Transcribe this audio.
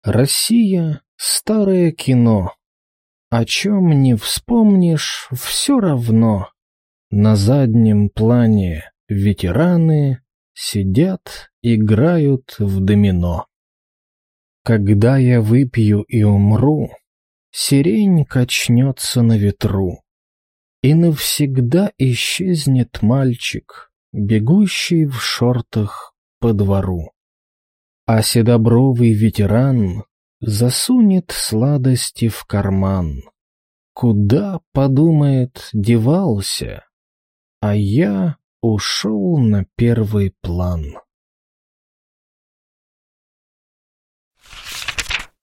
Россия — старое кино. О чем не вспомнишь, все равно. На заднем плане ветераны сидят, играют в домино. Когда я выпью и умру, сирень качнется на ветру, и навсегда исчезнет мальчик, бегущий в шортах по двору. А седобровый ветеран засунет сладости в карман. Куда, подумает, девался, а я ушел на первый план.